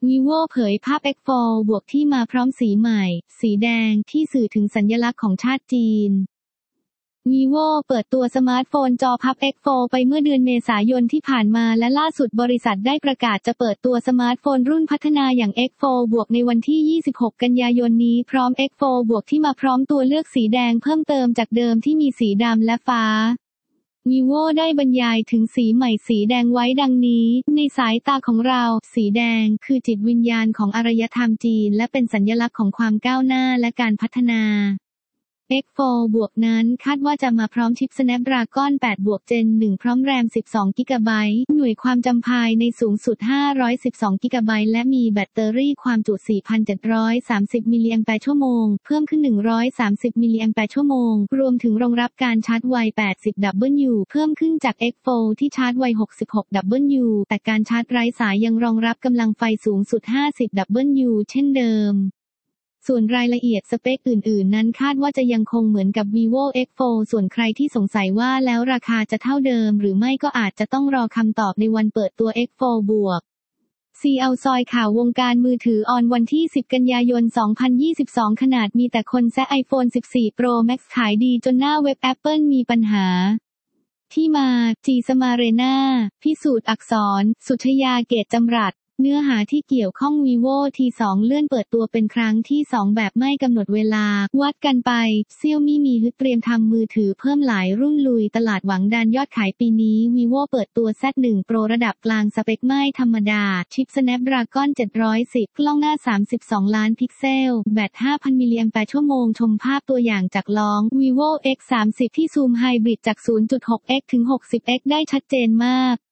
vivo เผยภาพ X4 บวกที่มาพร้อมสีใหม่สีแดงที่สื่อถึงสัญลักษณ์ของชาติจีนvivo เปิดตัวสมาร์ทโฟนจอพับ X4 ไปเมื่อเดือนเมษายนที่ผ่านมาและล่าสุดบริษัทได้ประกาศจะเปิดตัวสมาร์ทโฟนรุ่นพัฒนาอย่าง X4 บวกในวันที่ 26 กันยายนนี้พร้อม X4 บวกที่มาพร้อมตัวเลือกสีแดงเพิ่มเติมจากเดิมที่มีสีดำและฟ้าvivo ได้บรรยายถึงสีใหม่สีแดงไว้ดังนี้ในสายตาของเราสีแดงคือจิตวิญญาณของอารยธรรมจีนและเป็นสัญลักษณ์ของความก้าวหน้าและการพัฒนา X4 บวกนั้นคาดว่าจะมาพร้อมชิป Snapdragon 8 บวก Gen 1 พร้อมแรม 12 กิกะไบต์หน่วยความจำภายในสูงสุด 512 กิกะไบต์และมีแบตเตอรี่ความจุ 4,730 มิลลิแอมแปร์ชั่วโมงเพิ่มขึ้น 130 มิลลิแอมแปร์ชั่วโมงรวมถึงรองรับการชาร์จไว 80W เพิ่มขึ้นจาก X4 ที่ชาร์จไว 66W แต่การชาร์จไร้สายยังรองรับกำลังไฟสูงสุด 50W เช่นเดิมส่วนรายละเอียดสเปคอื่นๆนั้นคาดว่าจะยังคงเหมือนกับ vivo X4 ส่วนใครที่สงสัยว่าแล้วราคาจะเท่าเดิมหรือไม่ก็อาจจะต้องรอคำตอบในวันเปิดตัว X4 บวก CL ซอยข่าววงการมือถือออนวันที่ 10 กันยายน 2022 ขนาดมีแต่คนแซะ iPhone 14 Pro Max ขายดีจนหน้าเว็บ Apple มีปัญหาที่มา G Samarena พิสูจน์อักษรสุชยาเกตจำรัดเนื้อหาที่เกี่ยวข้อง vivo T2 เลื่อนเปิดตัวเป็นครั้งที่ 2 แบบไม่กำหนดเวลาวัดกันไป Xiaomi มีฮึดเตรียมทำมือถือเพิ่มหลายรุ่นลุยตลาดหวังดันยอดขายปีนี้ vivo เปิดตัว Z1 Pro ระดับกลางสเปคไม่ธรรมดาชิป Snapdragon 710 กล้องหน้า 32 ล้านพิกเซลแบต 5,000 มิลลิแอมแปร์ชั่วโมงชมภาพตัวอย่างจากลอง vivo X30 ที่ซูมไฮบริดจาก 0.6x ถึง 60x ได้ชัดเจนมาก